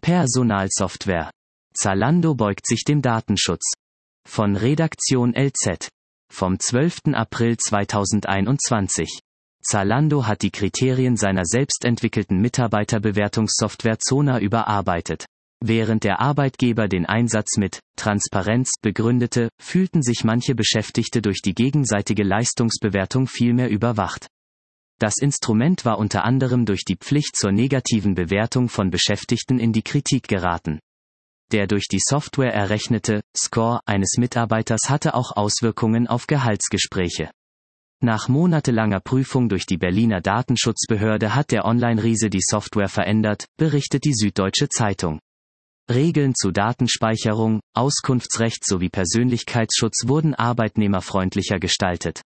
Personalsoftware. Zalando beugt sich dem Datenschutz. Von Redaktion LZ. Vom 12. April 2021. Zalando hat die Kriterien seiner selbstentwickelten Mitarbeiterbewertungssoftware Zona überarbeitet. Während der Arbeitgeber den Einsatz mit Transparenz begründete, fühlten sich manche Beschäftigte durch die gegenseitige Leistungsbewertung vielmehr überwacht. Das Instrument war unter anderem durch die Pflicht zur negativen Bewertung von Beschäftigten in die Kritik geraten. Der durch die Software errechnete Score eines Mitarbeiters hatte auch Auswirkungen auf Gehaltsgespräche. Nach monatelanger Prüfung durch die Berliner Datenschutzbehörde hat der Online-Riese die Software verändert, berichtet die Süddeutsche Zeitung. Regeln zu Datenspeicherung, Auskunftsrecht sowie Persönlichkeitsschutz wurden arbeitnehmerfreundlicher gestaltet.